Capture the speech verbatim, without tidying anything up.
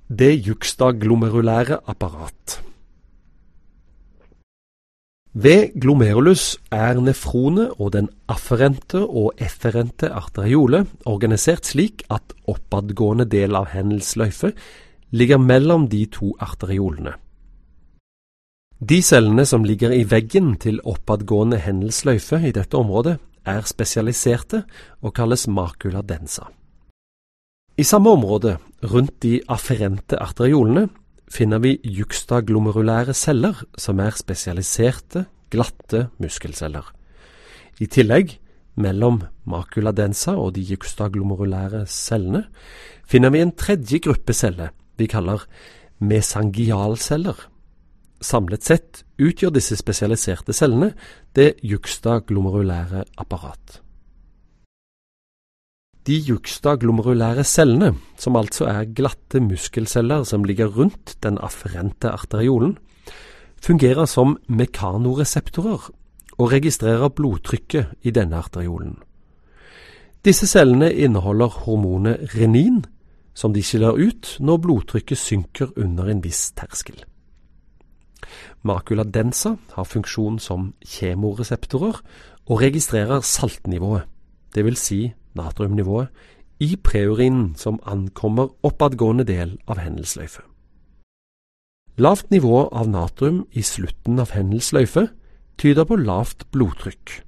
Det juxtaglomerulære apparat. Ved glomerulus er nefronet og den afferente og efferente arteriole organisert slik at oppadgående del av hendelsløyfe ligger mellom de to arteriolene. De cellene som ligger i veggen til oppadgående hendelsløyfe i dette området er spesialiserte og kalles macula densa. I samme område, rundt de afferente arteriolene, finner vi juxtaglomerulære celler som er spesialiserte, glatte muskelceller. I tillegg, mellom macula densa og de juxtaglomerulære cellene, finner vi en tredje gruppe celler vi kaller mesangialceller. Samlet sett utgjør disse spesialiserte cellene det juxtaglomerulære apparat. De juxtaglomerulære cellene, som altså er glatte muskelceller som ligger rundt den afferente arteriolen, fungerer som mekanoreseptorer og registrerer blodtrykket i denne arteriolen. Disse cellene inneholder hormonet renin, som de skiller ut når blodtrykket synker under en viss terskel. Macula densa har funksjon som kemoreseptorer og registrerer saltnivået, det vil si natriumnivået, i preurinen som ankommer oppadgående del av hendelsløyfe. Lavt nivå av natrium i slutten av hendelsløyfe tyder på lavt blodtrykk,